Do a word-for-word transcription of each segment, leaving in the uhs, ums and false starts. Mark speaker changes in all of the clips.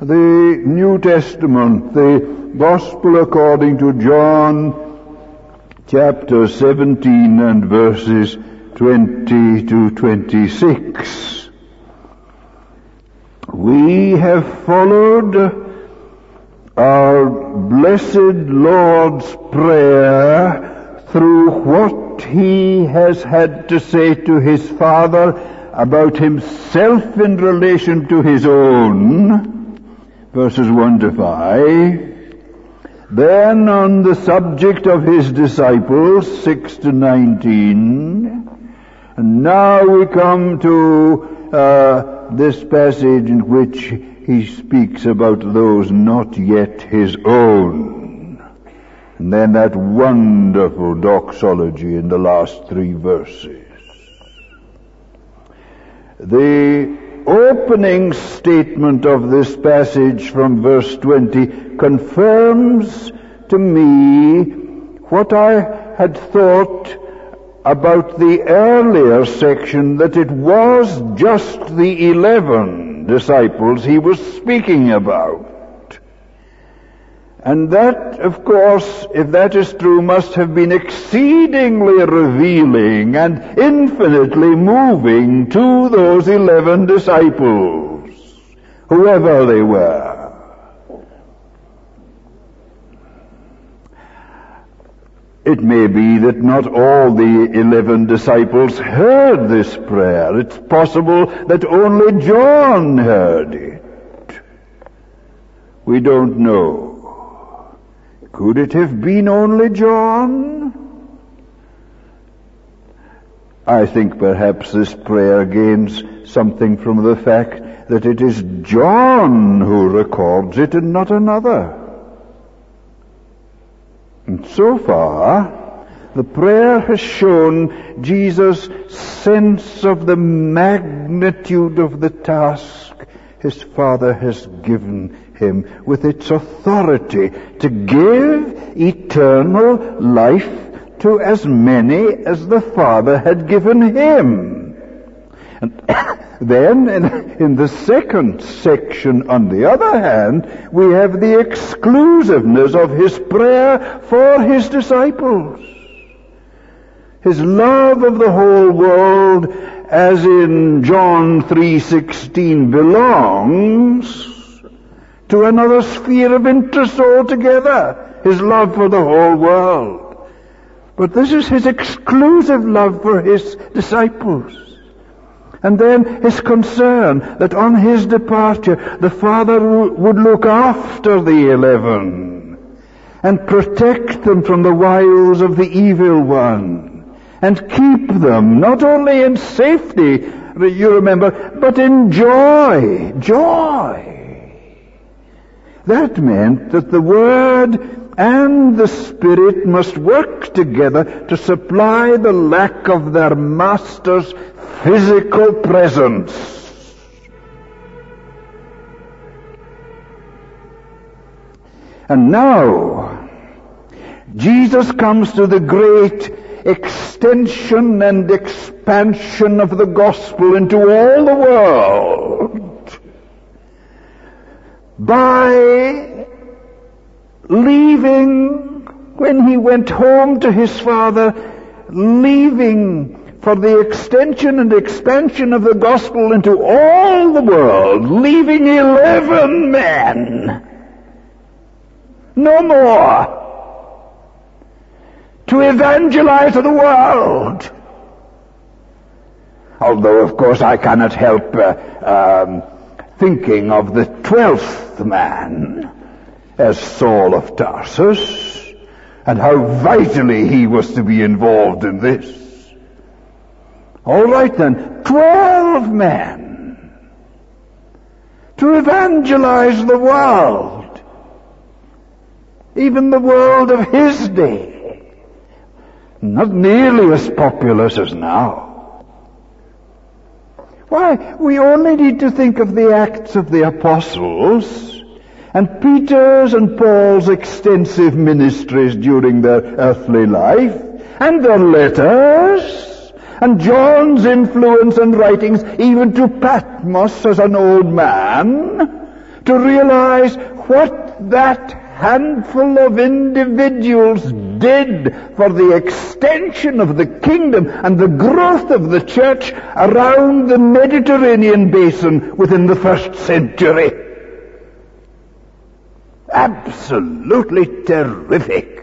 Speaker 1: the New Testament, the Gospel according to John, chapter seventeen and verses twenty to twenty-six. We have followed our blessed Lord's Prayer through what he has had to say to his Father about himself in relation to his own, verses one to five. Then on the subject of his disciples, six to nineteen. And now we come to uh, this passage in which he speaks about those not yet his own. And then that wonderful doxology in the last three verses. The opening statement of this passage from verse twenty confirms to me what I had thought about the earlier section, that it was just the eleven disciples he was speaking about. And that, of course, if that is true, must have been exceedingly revealing and infinitely moving to those eleven disciples, whoever they were. It may be that not all the eleven disciples heard this prayer. It's possible that only John heard it. We don't know. Could it have been only John? I think perhaps this prayer gains something from the fact that it is John who records it and not another. And so far, the prayer has shown Jesus' sense of the magnitude of the task his Father has given him, with its authority to give eternal life to as many as the Father had given him. And then, in, in the second section, on the other hand, we have the exclusiveness of his prayer for his disciples. His love of the whole world, as in John three sixteen, belongs to another sphere of interest altogether, his love for the whole world. But this is his exclusive love for his disciples. And then his concern that on his departure the Father would look after the eleven and protect them from the wiles of the evil one and keep them not only in safety, you remember, but in joy. Joy. That meant that the Word and the Spirit must work together to supply the lack of their Master's physical presence. And now, Jesus comes to the great extension and expansion of the gospel into all the world by leaving, when he went home to his Father, leaving for the extension and expansion of the gospel into all the world, leaving eleven men. No more. To evangelize the world. Although, of course, I cannot help uh, um, thinking of the twelfth man as Saul of Tarsus, and how vitally he was to be involved in this. All right then, twelve men to evangelize the world, even the world of his day, not nearly as populous as now. Why, we only need to think of the Acts of the Apostles and Peter's and Paul's extensive ministries during their earthly life, and their letters, and John's influence and writings even to Patmos as an old man, to realize what that handful of individuals did for the extension of the kingdom and the growth of the church around the Mediterranean basin within the first century. Absolutely terrific.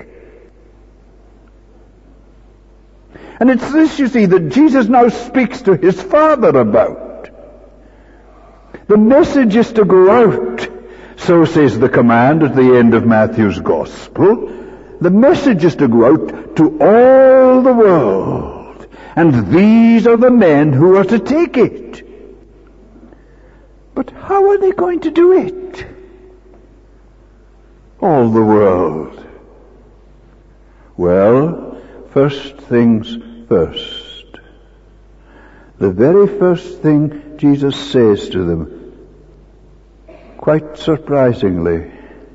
Speaker 1: And it's this, you see, that Jesus now speaks to his Father about. The message is to go out. So says the command at the end of Matthew's Gospel. The message is to go out to all the world. And these are the men who are to take it. But how are they going to do it? All the world. Well, first things first. The very first thing Jesus says to them, quite surprisingly,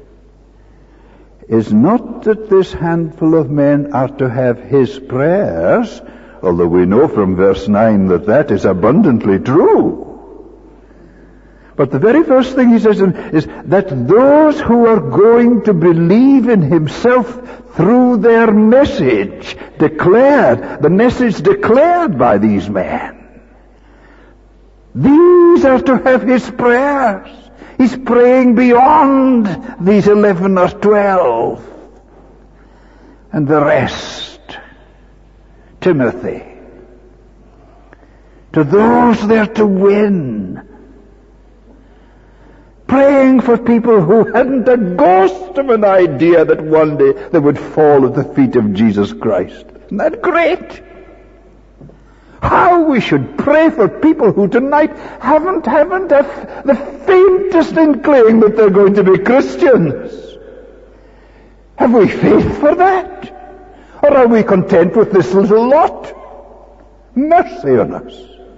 Speaker 1: is not that this handful of men are to have his prayers, although we know from verse nine that that is abundantly true. But the very first thing he says is that those who are going to believe in himself through their message declared, the message declared by these men, these are to have his prayers. He's praying beyond these eleven or twelve. And the rest, Timothy, to those they're to win. Praying for people who hadn't a ghost of an idea that one day they would fall at the feet of Jesus Christ. Isn't that great? How we should pray for people who tonight haven't, haven't a, the faintest inkling that they're going to be Christians. Have we faith for that? Or are we content with this little lot? Mercy on us.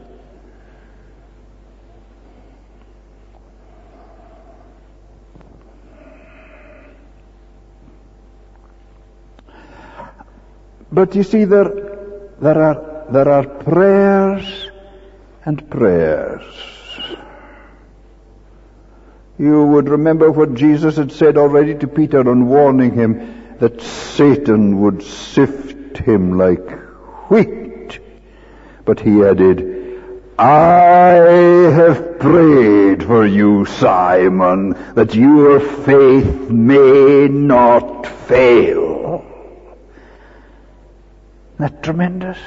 Speaker 1: But you see, there, there are There are prayers and prayers. You would remember what Jesus had said already to Peter on warning him that Satan would sift him like wheat. But he added, I have prayed for you, Simon, that your faith may not fail. Isn't that tremendous?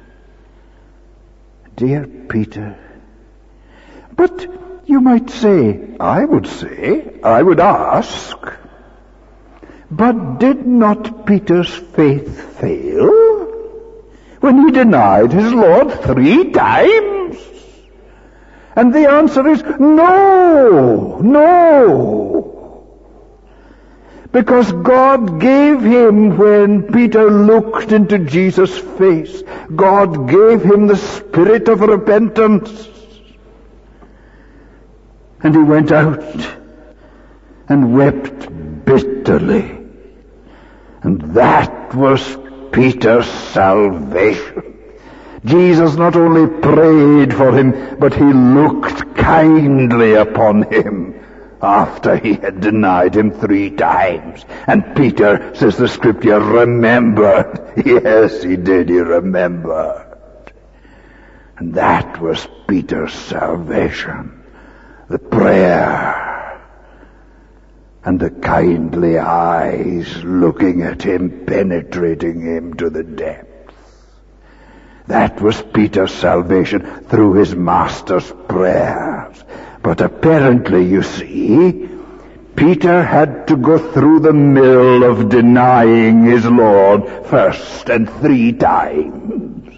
Speaker 1: Dear Peter. But you might say, I would say, I would ask, but did not Peter's faith fail when he denied his Lord three times? And the answer is no, no. Because God gave him, when Peter looked into Jesus' face, God gave him the spirit of repentance. And he went out and wept bitterly. And that was Peter's salvation. Jesus not only prayed for him, but he looked kindly upon him after he had denied him three times. And Peter, says the scripture, remembered. Yes, he did, he remembered. And that was Peter's salvation. The prayer and the kindly eyes looking at him, penetrating him to the depths. That was Peter's salvation through his master's prayers. But apparently, you see, Peter had to go through the mill of denying his Lord first and three times.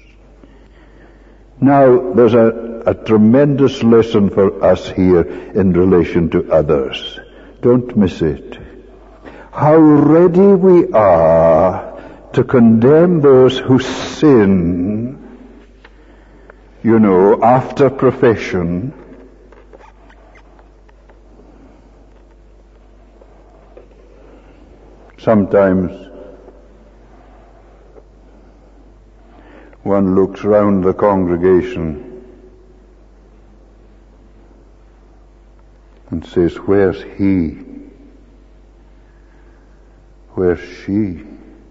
Speaker 1: Now, there's a, a tremendous lesson for us here in relation to others. Don't miss it. How ready we are to condemn those who sin, you know, after profession. Sometimes one looks round the congregation and says, where's he? Where's she?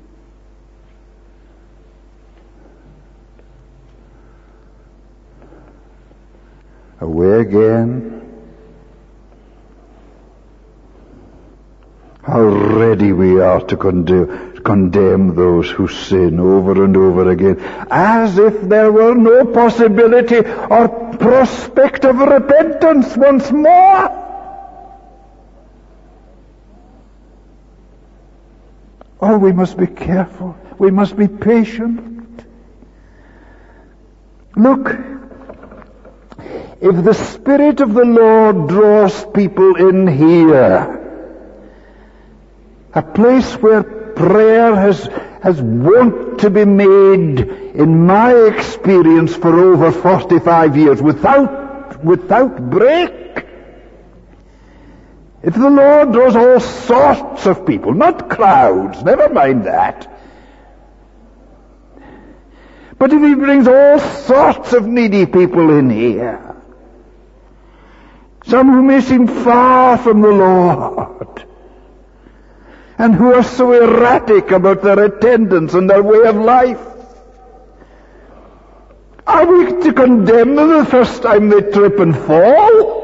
Speaker 1: Away again. How ready we are to condemn, condemn those who sin over and over again, as if there were no possibility or prospect of repentance once more. Oh, we must be careful. We must be patient. Look, if the Spirit of the Lord draws people in here, a place where prayer has, has wont to be made, in my experience, for over forty-five years, without, without break. If the Lord draws all sorts of people, not crowds, never mind that. But if He brings all sorts of needy people in here, some who may seem far from the Lord, and who are so erratic about their attendance and their way of life, are we to condemn them the first time they trip and fall?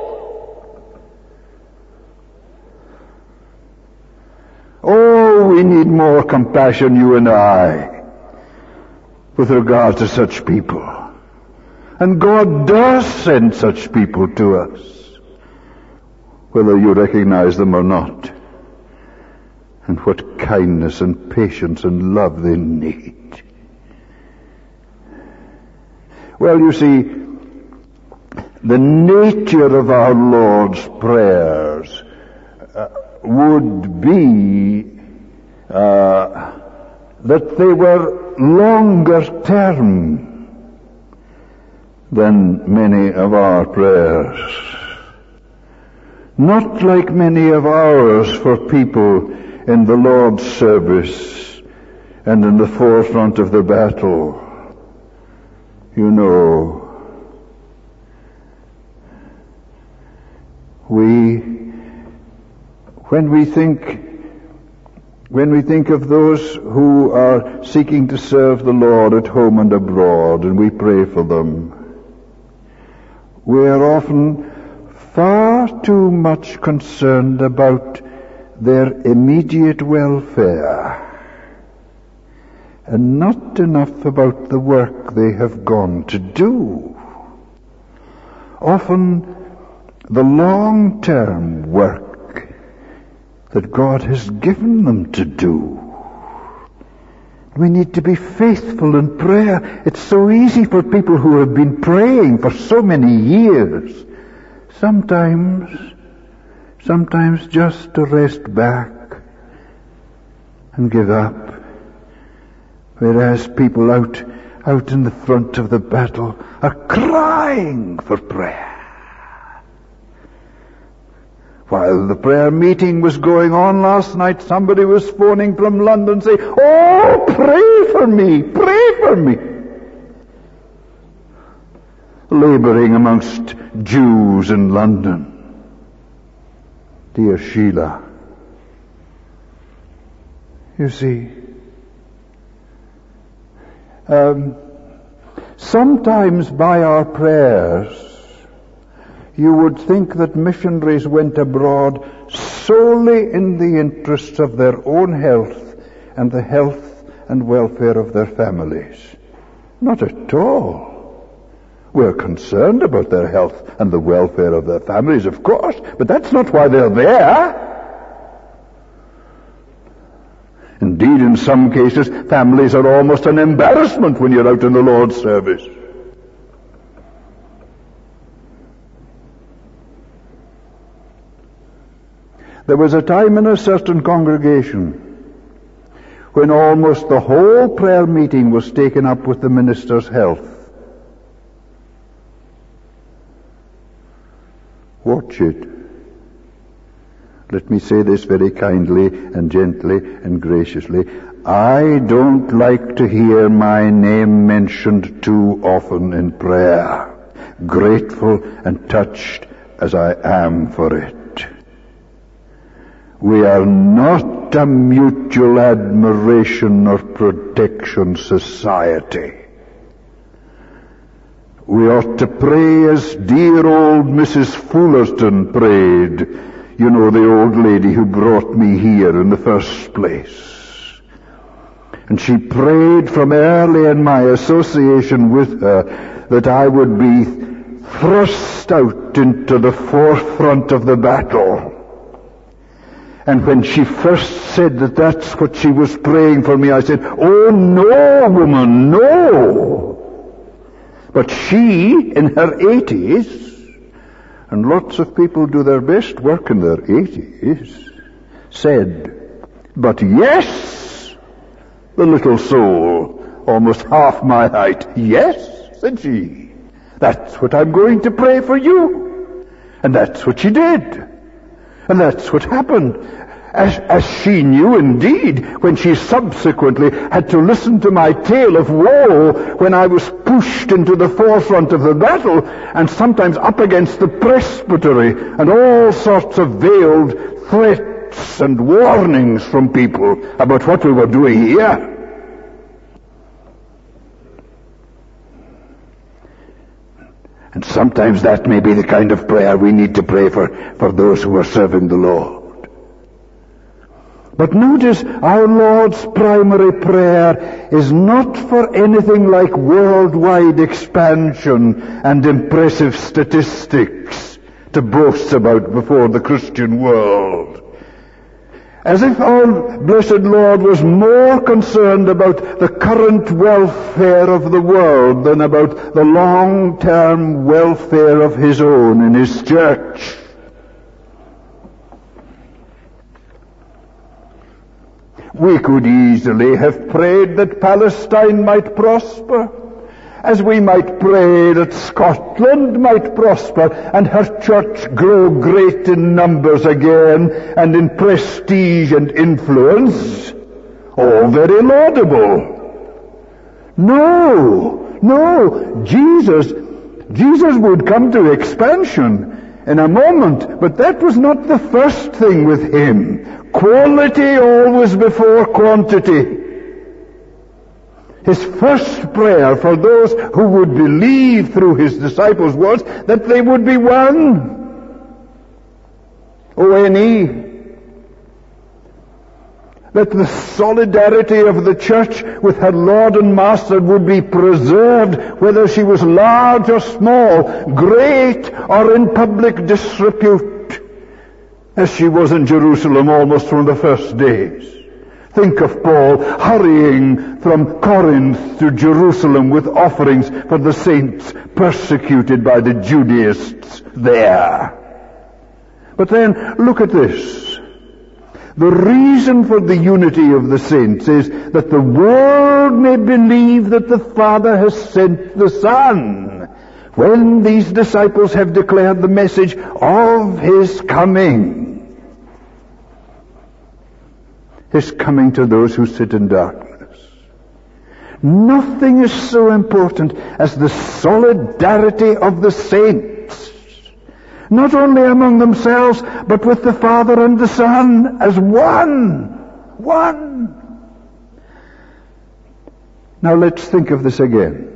Speaker 1: Oh, we need more compassion, you and I, with regard to such people. And God does send such people to us, whether you recognize them or not. And what kindness and patience and love they need. Well, you see, the nature of our Lord's prayers uh, would be uh, that they were longer term than many of our prayers. Not like many of ours for people in the Lord's service and in the forefront of the battle. You know, we, when we think, when we think of those who are seeking to serve the Lord at home and abroad, and we pray for them, we are often far too much concerned about their immediate welfare, and not enough about the work they have gone to do. Often the long-term work that God has given them to do. We need to be faithful in prayer. It's so easy for people who have been praying for so many years, sometimes Sometimes just to rest back and give up. Whereas people out, out in the front of the battle are crying for prayer. While the prayer meeting was going on last night, somebody was phoning from London saying, "Oh, pray for me, pray for me." Laboring amongst Jews in London. Dear Sheila, you see, um, sometimes by our prayers, you would think that missionaries went abroad solely in the interests of their own health and the health and welfare of their families. Not at all. We're concerned about their health and the welfare of their families, of course, but that's not why they're there. Indeed, in some cases, families are almost an embarrassment when you're out in the Lord's service. There was a time in a certain congregation when almost the whole prayer meeting was taken up with the minister's health. Watch it. Let me say this very kindly and gently and graciously. I don't like to hear my name mentioned too often in prayer, grateful and touched as I am for it. We are not a mutual admiration or protection society. We ought to pray as dear old Missus Fullerton prayed. You know, the old lady who brought me here in the first place. And she prayed from early in my association with her that I would be thrust out into the forefront of the battle. And when she first said that that's what she was praying for me, I said, "Oh, no, woman, no." But she, in her eighties, and lots of people do their best work in their eighties, said, "But yes, the little soul, almost half my height, yes," said she, "that's what I'm going to pray for you." And that's what she did. And that's what happened. As, as she knew indeed, when she subsequently had to listen to my tale of woe when I was pushed into the forefront of the battle and sometimes up against the presbytery and all sorts of veiled threats and warnings from people about what we were doing here. And sometimes that may be the kind of prayer we need to pray for, for those who are serving the Lord. But notice, our Lord's primary prayer is not for anything like worldwide expansion and impressive statistics to boast about before the Christian world. As if our blessed Lord was more concerned about the current welfare of the world than about the long-term welfare of His own in His church. We could easily have prayed that Palestine might prosper, as we might pray that Scotland might prosper and her church grow great in numbers again and in prestige and influence. All very laudable. No, no, Jesus, Jesus would come to expansion in a moment, but that was not the first thing with Him. Quality always before quantity. His first prayer for those who would believe through His disciples was that they would be one. O N E. That the solidarity of the church with her Lord and Master would be preserved, whether she was large or small, great or in public disrepute, as she was in Jerusalem almost from the first days. Think of Paul hurrying from Corinth to Jerusalem with offerings for the saints persecuted by the Judaists there. But then, look at this. The reason for the unity of the saints is that the world may believe that the Father has sent the Son, when these disciples have declared the message of His coming. His coming to those who sit in darkness. Nothing is so important as the solidarity of the saints, not only among themselves, but with the Father and the Son as one. One. Now let's think of this again.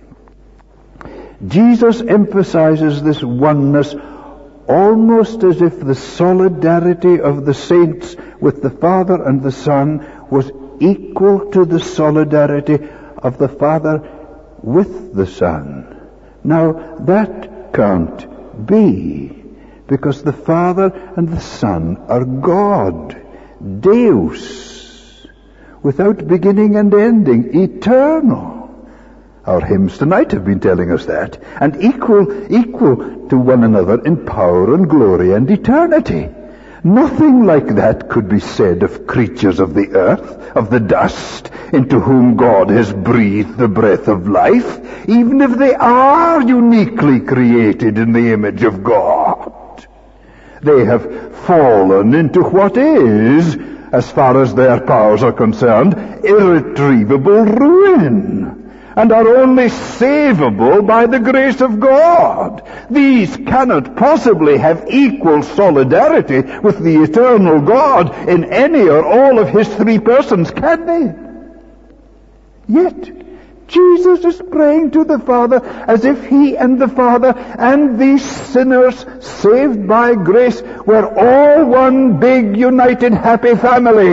Speaker 1: Jesus emphasizes this oneness almost as if the solidarity of the saints with the Father and the Son was equal to the solidarity of the Father with the Son. Now, that can't be, because the Father and the Son are God, Deus, without beginning and ending, eternal. Our hymns tonight have been telling us that. And equal, equal to one another in power and glory and eternity. Nothing like that could be said of creatures of the earth, of the dust, into whom God has breathed the breath of life, even if they are uniquely created in the image of God. They have fallen into what is, as far as their powers are concerned, irretrievable ruin. and are only savable by the grace of God. These cannot possibly have equal solidarity with the eternal God in any or all of his three persons, can they? Yet, Jesus is praying to the Father as if he and the Father and these sinners saved by grace were all one big, united, happy family.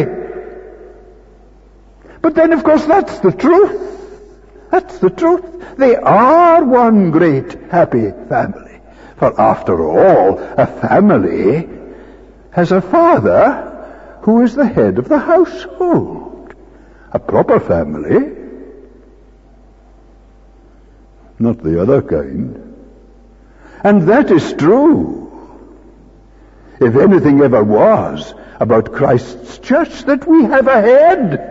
Speaker 1: But then, of course, that's the truth. That's the truth. They are one great, happy family. For after all, a family has a father who is the head of the household. A proper family, not the other kind. And that is true. If anything ever was about Christ's church, that we have a head.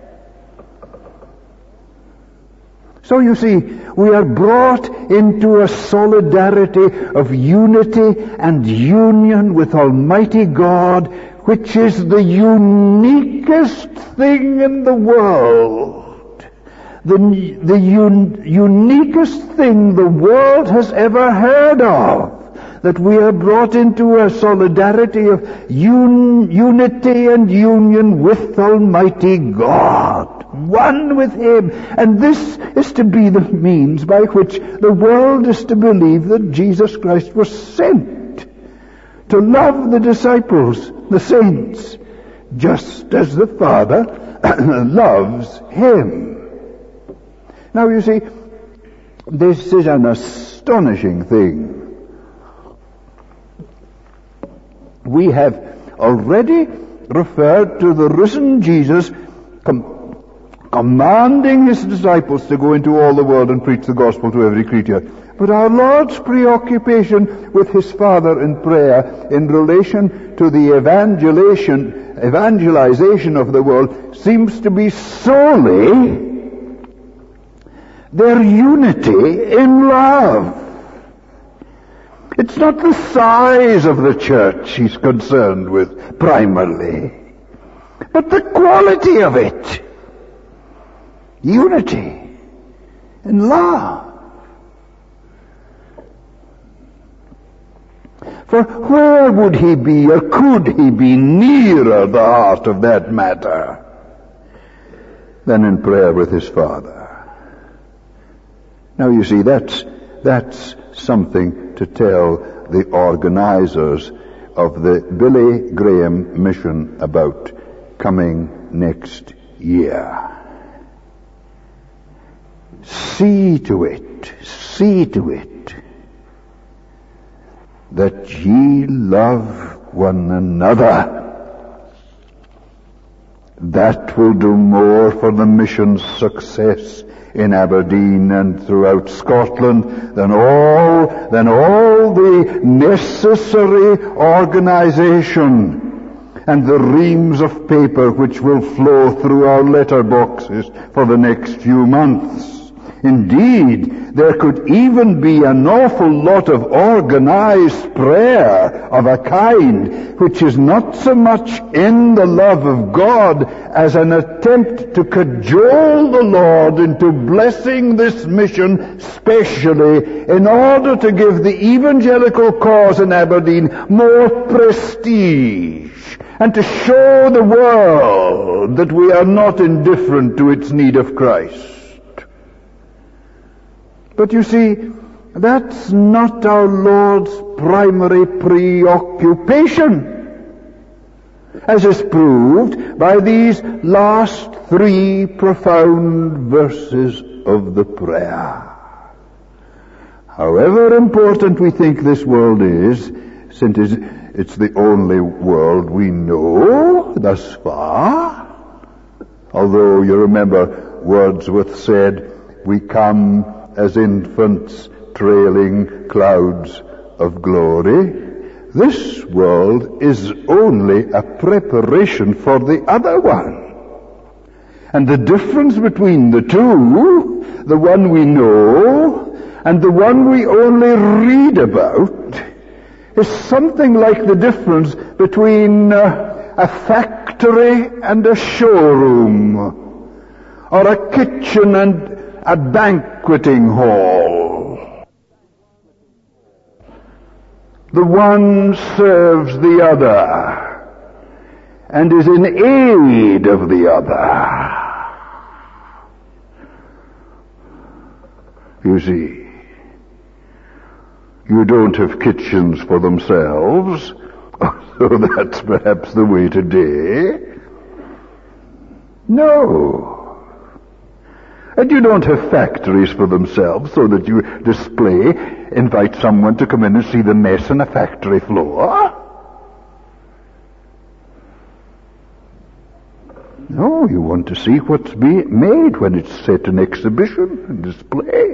Speaker 1: So you see, we are brought into a solidarity of unity and union with Almighty God, which is the uniquest thing in the world. The, the un, uniquest thing the world has ever heard of. That we are brought into a solidarity of un, unity and union with Almighty God. One with him. And this is to be the means by which the world is to believe that Jesus Christ was sent to love the disciples, the saints, just as the Father loves him. Now you see, this is an astonishing thing. We have already referred to the risen Jesus com- commanding his disciples to go into all the world and preach the gospel to every creature. But our Lord's preoccupation with his Father in prayer in relation to the evangelization, evangelization of the world seems to be solely their unity in love. It's not the size of the church he's concerned with primarily, but the quality of it. Unity in love. For where would he be, or could he be nearer the heart of that matter than in prayer with his Father? Now you see, that's, that's something to tell the organizers of the Billy Graham mission about coming next year. See to it, see to it, that ye love one another. That will do more for the mission's success in Aberdeen and throughout Scotland than all, than all the necessary organization and the reams of paper which will flow through our letter boxes for the next few months. Indeed, there could even be an awful lot of organized prayer of a kind which is not so much in the love of God as an attempt to cajole the Lord into blessing this mission specially in order to give the evangelical cause in Aberdeen more prestige and to show the world that we are not indifferent to its need of Christ. But you see, that's not our Lord's primary preoccupation, as is proved by these last three profound verses of the prayer. However important we think this world is, since it's the only world we know thus far, although you remember Wordsworth said, we come as infants trailing clouds of glory. This world is only a preparation for the other one. And the difference between the two, the one we know and the one we only read about, is something like the difference between uh, a factory and a showroom, or a kitchen and a banqueting hall. The one serves the other and is in aid of the other. You see, you don't have kitchens for themselves, so that's perhaps the way today. No. And you don't have factories for themselves so that you display, invite someone to come in and see the mess on a factory floor. No, you want to see what's being made when it's set in exhibition and display.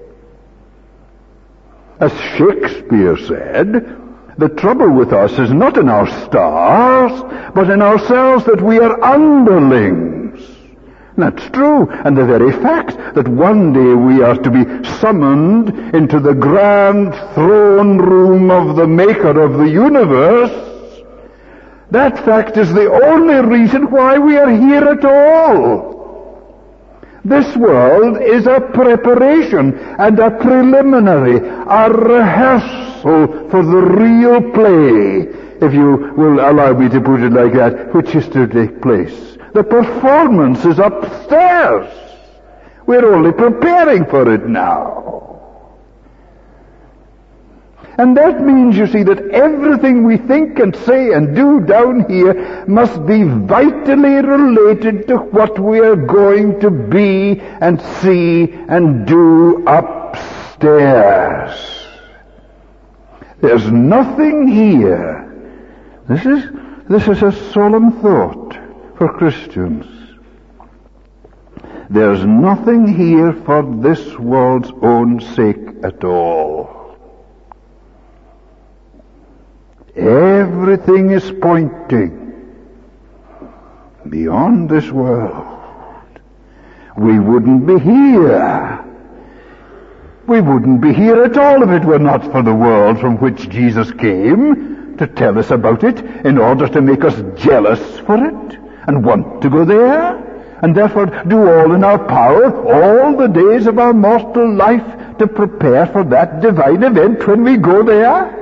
Speaker 1: As Shakespeare said, the trouble with us is not in our stars, but in ourselves that we are underlings. That's true, and the very fact that one day we are to be summoned into the grand throne room of the Maker of the universe, that fact is the only reason why we are here at all. This world is a preparation and a preliminary, a rehearsal for the real play, if you will allow me to put it like that, which is to take place. The performance is upstairs. We're only preparing for it now. And that means, you see, that everything we think and say and do down here must be vitally related to what we are going to be and see and do upstairs. There's nothing here. This is, this is a solemn thought for Christians. There's nothing here for this world's own sake at all. Everything is pointing beyond this world. We wouldn't be here. We wouldn't be here at all if it were not for the world from which Jesus came to tell us about it in order to make us jealous for it and want to go there, and therefore do all in our power all the days of our mortal life to prepare for that divine event when we go there.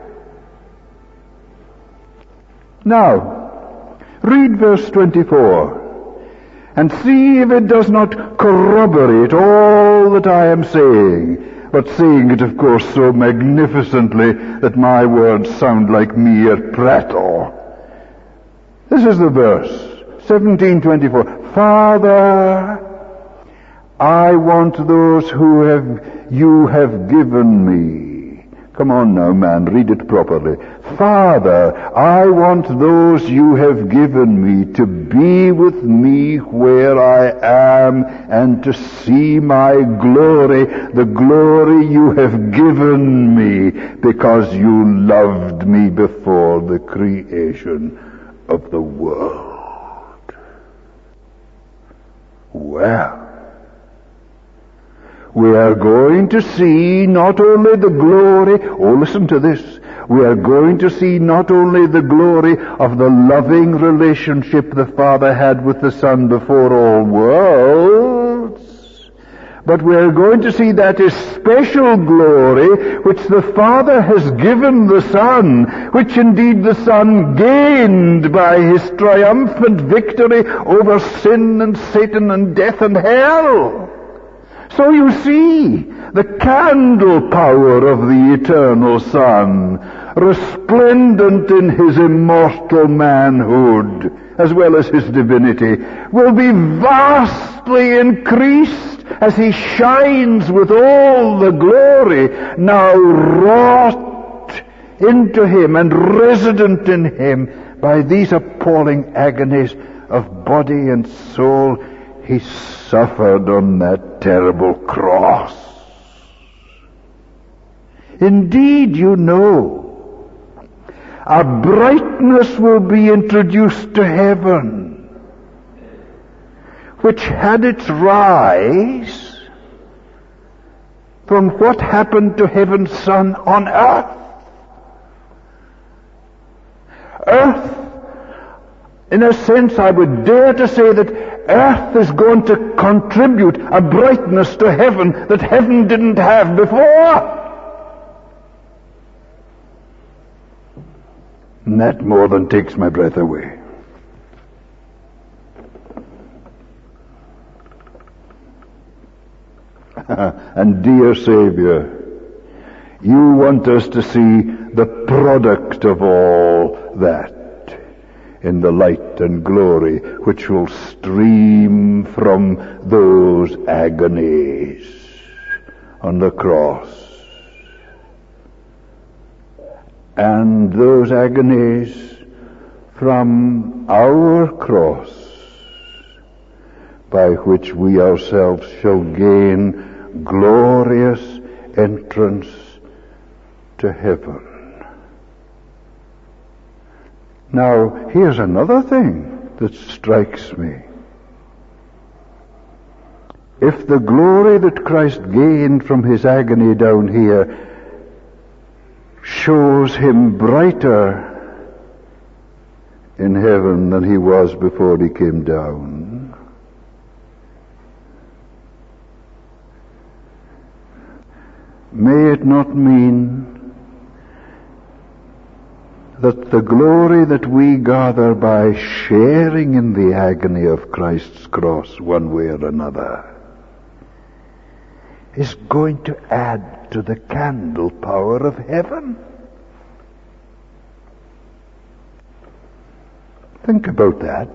Speaker 1: Now, read verse twenty-four and see if it does not corroborate all that I am saying, but saying it, of course, so magnificently that my words sound like mere prattle. This is the verse, seventeen twenty-four. Father, I want those who have you have given me. Come on now, man, read it properly. Father, I want those you have given me to be with me where I am and to see my glory, the glory you have given me because you loved me before the creation of the world. Well, we are going to see not only the glory, oh listen to this, we are going to see not only the glory of the loving relationship the Father had with the Son before all worlds, but we are going to see that especial glory which the Father has given the Son, which indeed the Son gained by his triumphant victory over sin and Satan and death and hell. So you see, the candle power of the eternal Son, resplendent in his immortal manhood, as well as his divinity, will be vastly increased as he shines with all the glory now wrought into him and resident in him by these appalling agonies of body and soul he suffered on that terrible cross. Indeed, you know, a brightness will be introduced to heaven, which had its rise from what happened to heaven's Son on earth. Earth, in a sense, I would dare to say that earth is going to contribute a brightness to heaven that heaven didn't have before. And that more than takes my breath away. And dear Savior, you want us to see the product of all that in the light and glory which will stream from those agonies on the cross. And those agonies from our cross, by which we ourselves shall gain glorious entrance to heaven. Now, here's another thing that strikes me. If the glory that Christ gained from his agony down here shows him brighter in heaven than he was before he came down, may it not mean that the glory that we gather by sharing in the agony of Christ's cross one way or another is going to add to the candle power of heaven? Think about that.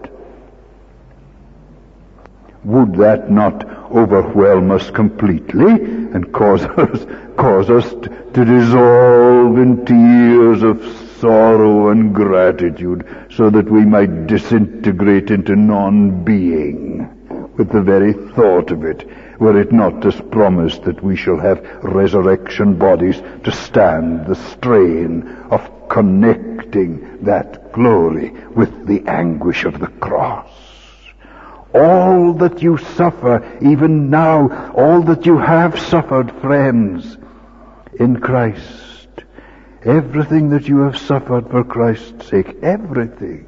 Speaker 1: Would that not overwhelm us completely and cause us, cause us to, to dissolve in tears of sorrow and gratitude so that we might disintegrate into non-being with the very thought of it, were it not as promised that we shall have resurrection bodies to stand the strain of connecting that glory with the anguish of the cross? All that you suffer, even now, all that you have suffered, friends, in Christ, everything that you have suffered for Christ's sake, everything,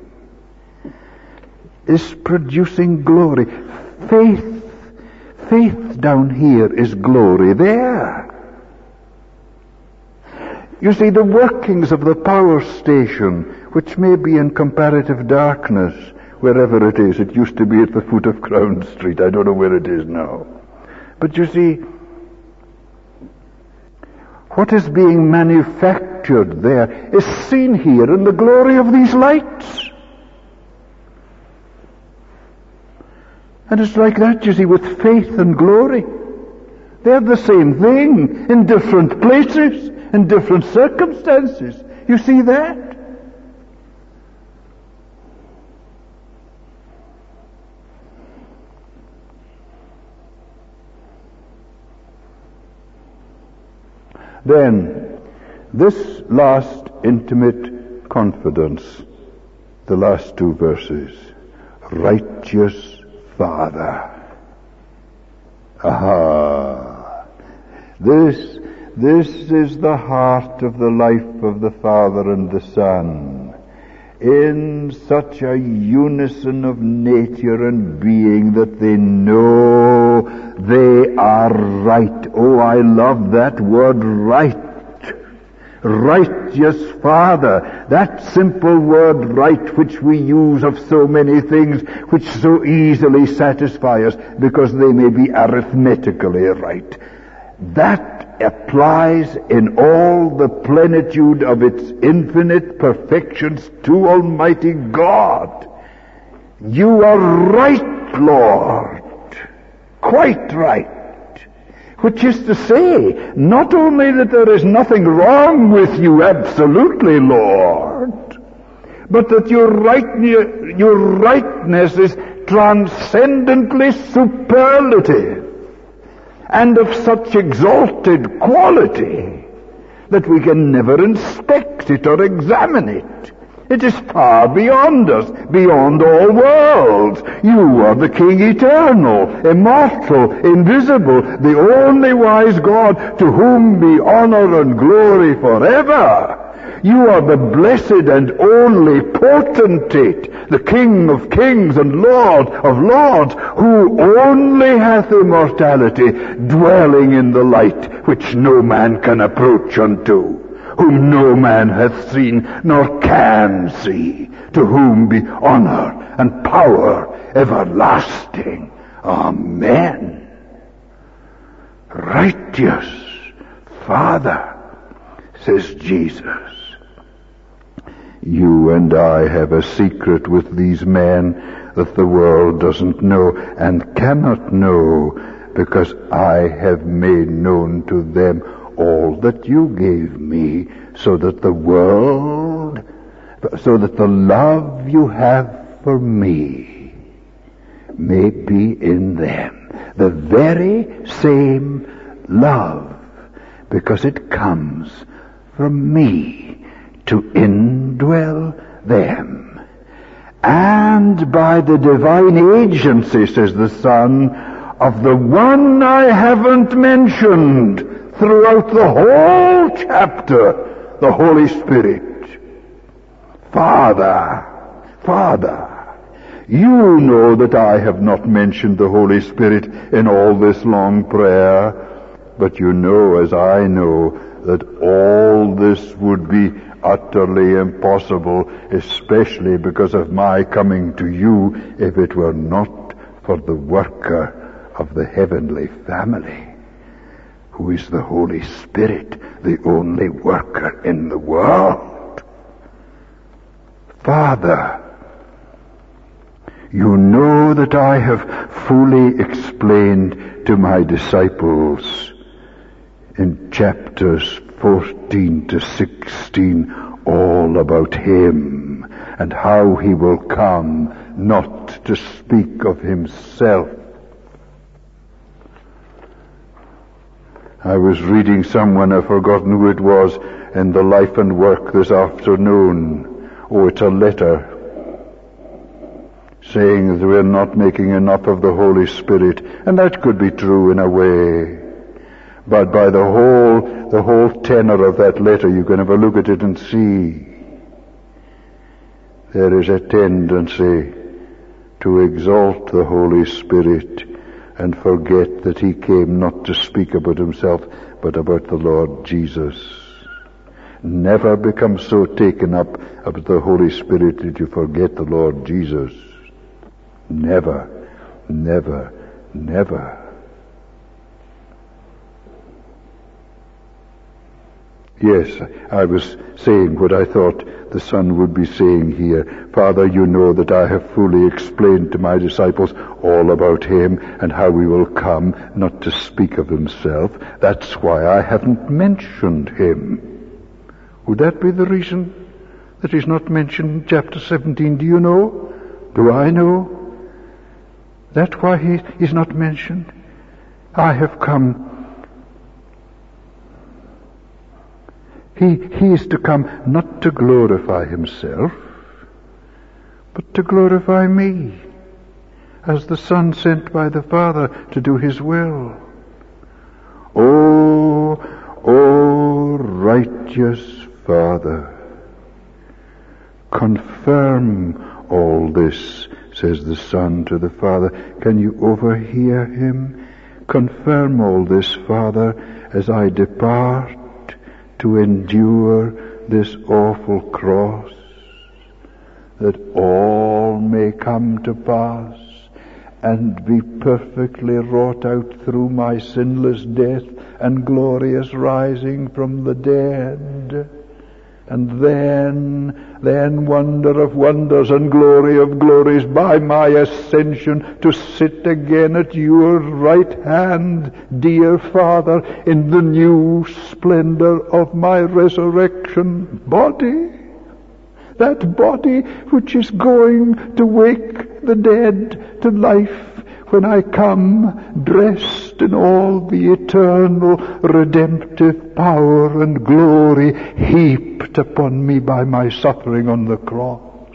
Speaker 1: is producing glory. Faith, faith down here is glory there. You see, the workings of the power station, which may be in comparative darkness, wherever it is. It used to be at the foot of Crown Street. I don't know where it is now. But you see, what is being manufactured there is seen here in the glory of these lights. And it's like that, you see, with faith and glory. They're the same thing in different places, in different circumstances. You see that? Then, this last intimate confidence, the last two verses, righteous Father. Aha! This, this is the heart of the life of the Father and the Son, in such a unison of nature and being that they know they are right. Oh, I love that word, right. Righteous Father. That simple word, right, which we use of so many things, which so easily satisfy us because they may be arithmetically right. That applies in all the plenitude of its infinite perfections to Almighty God. You are right, Lord. Quite right. Which is to say, not only that there is nothing wrong with you, absolutely, Lord, but that your right, your rightness is transcendently superlative and of such exalted quality that we can never inspect it or examine it. It is far beyond us, beyond all worlds. You are the King eternal, immortal, invisible, the only wise God, to whom be honor and glory forever. You are the blessed and only potentate, the King of kings and Lord of lords, who only hath immortality, dwelling in the light which no man can approach unto, whom no man hath seen nor can see, to whom be honor and power everlasting. Amen. Righteous Father, says Jesus, you and I have a secret with these men that the world doesn't know and cannot know, because I have made known to them all that you gave me, so that the world, so that the love you have for me may be in them. The very same love, because it comes from me to indwell them. And by the divine agency, says the Son, of the one I haven't mentioned throughout the whole chapter, the Holy Spirit. Father, Father, you know that I have not mentioned the Holy Spirit in all this long prayer, but you know, as I know, that all this would be utterly impossible, especially because of my coming to you, if it were not for the worker of the heavenly family, who is the Holy Spirit, the only worker in the world. Father, you know that I have fully explained to my disciples in chapters fourteen to sixteen all about him and how he will come not to speak of himself. I was reading someone, I've forgotten who it was, in the Life and Work this afternoon. Oh, it's a letter saying that we're not making enough of the Holy Spirit, and that could be true in a way. But by the whole, the whole tenor of that letter, you can have a look at it and see there is a tendency to exalt the Holy Spirit and forget that he came not to speak about himself, but about the Lord Jesus. Never become so taken up about the Holy Spirit that you forget the Lord Jesus. Never, never, never. Yes, I was saying what I thought the Son would be saying here. Father, you know that I have fully explained to my disciples all about him and how he will come, not to speak of himself. That's why I haven't mentioned him. Would that be the reason that he's not mentioned in chapter seventeen? Do you know? Do I know? That's why he is not mentioned. I have come. He, he is to come not to glorify himself, but to glorify me, as the Son sent by the Father to do his will. Oh, oh, righteous Father, confirm all this, says the Son to the Father. Can you overhear him? Confirm all this, Father, as I depart to endure this awful cross, that all may come to pass and be perfectly wrought out through my sinless death and glorious rising from the dead. And then, then wonder of wonders and glory of glories, by my ascension to sit again at your right hand, dear Father, in the new splendor of my resurrection body. That body which is going to wake the dead to life when I come, dressed in all the eternal redemptive power and glory heaped upon me by my suffering on the cross.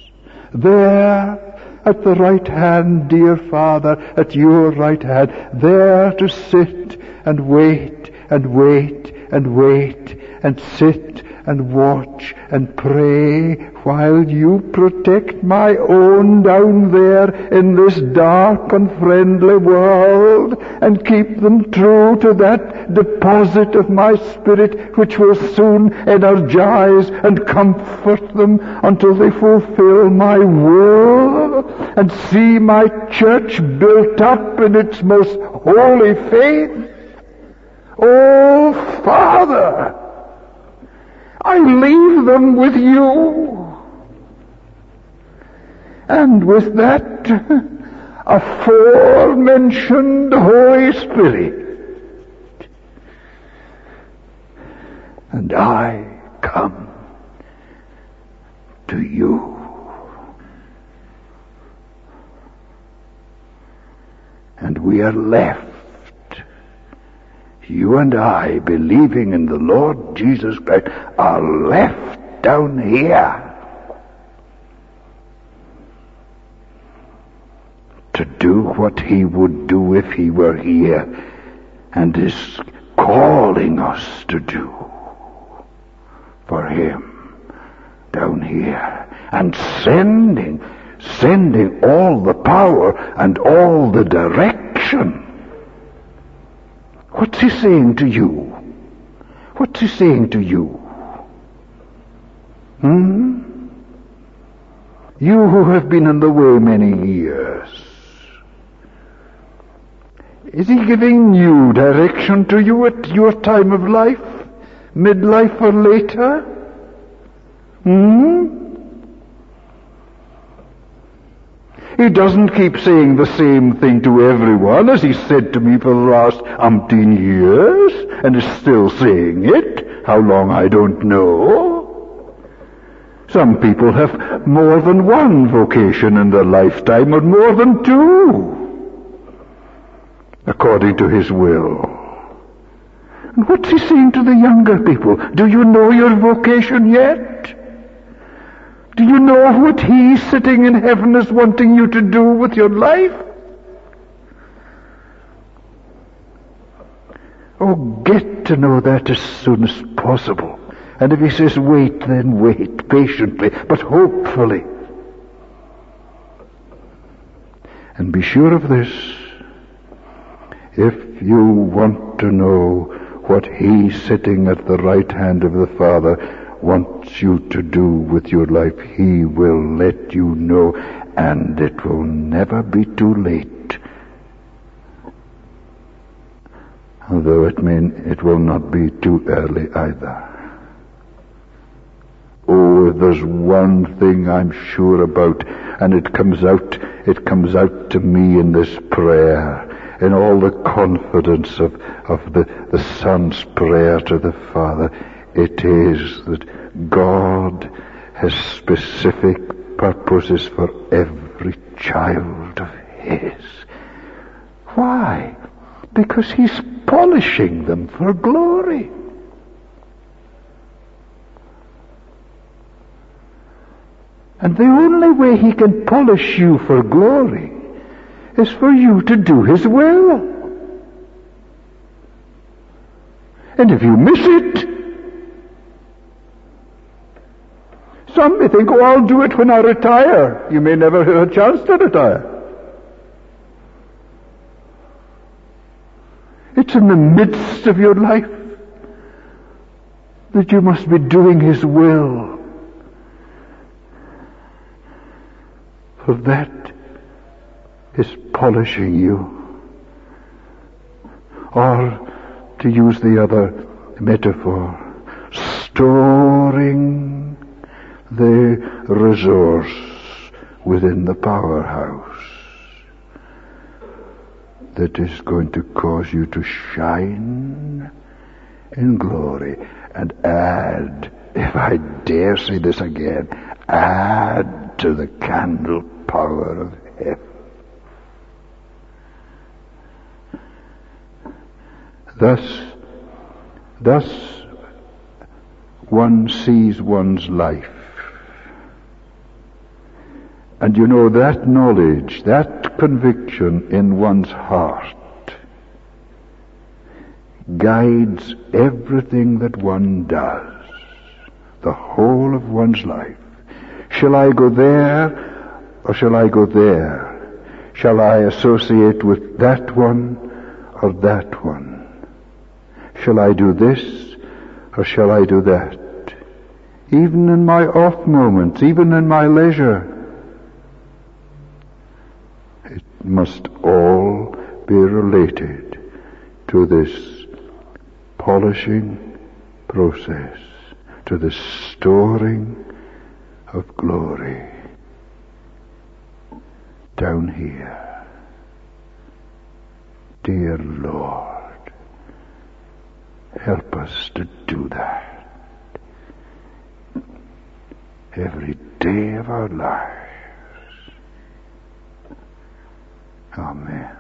Speaker 1: There, at the right hand, dear Father, at your right hand, there to sit and wait and wait and wait and sit and watch and pray while you protect my own down there in this dark, unfriendly world, and keep them true to that deposit of my Spirit which will soon energize and comfort them until they fulfill my will and see my church built up in its most holy faith. Oh, Father, I leave them with you. And with that aforementioned Holy Spirit, and I come to you. And we are left, you and I, believing in the Lord Jesus Christ, are left down here to do what he would do if he were here, and is calling us to do for him down here, and sending, sending all the power and all the direction. What's he saying to you? What's he saying to you? Hmm? You who have been on the way many years. Is he giving new direction to you at your time of life? Midlife or later? Hmm? He doesn't keep saying the same thing to everyone, as he said to me for the last umpteen years, and is still saying it. How long, I don't know. Some people have more than one vocation in their lifetime, or more than two, according to his will. And what's he saying to the younger people? Do you know your vocation yet? Do you know what he sitting in heaven is wanting you to do with your life? Oh, get to know that as soon as possible. And if he says wait, then wait patiently, but hopefully. And be sure of this. If you want to know what he sitting at the right hand of the Father wants you to do with your life, he will let you know, and it will never be too late. Although it may, it will not be too early either. Oh, if there's one thing I'm sure about, and it comes out, it comes out to me in this prayer, in all the confidence of, of the, the Son's prayer to the Father. It is that God has specific purposes for every child of his. Why? Because he's polishing them for glory. And the only way he can polish you for glory is for you to do his will. And if you miss it, some may think, oh, I'll do it when I retire. You may never have a chance to retire. It's in the midst of your life that you must be doing his will. For that is polishing you. Or, to use the other metaphor, storing the resource within the powerhouse that is going to cause you to shine in glory and add, if I dare say this again, add to the candle power of heaven. Thus, thus one sees one's life. And you know, that knowledge, that conviction in one's heart guides everything that one does. the whole of one's life. Shall I go there or shall I go there? Shall I associate with that one or that one? Shall I do this or shall I do that? Even in my off moments, even in my leisure, it must all be related to this polishing process, to the storing of glory down here. Dear Lord, help us to do that every day of our lives. Amen.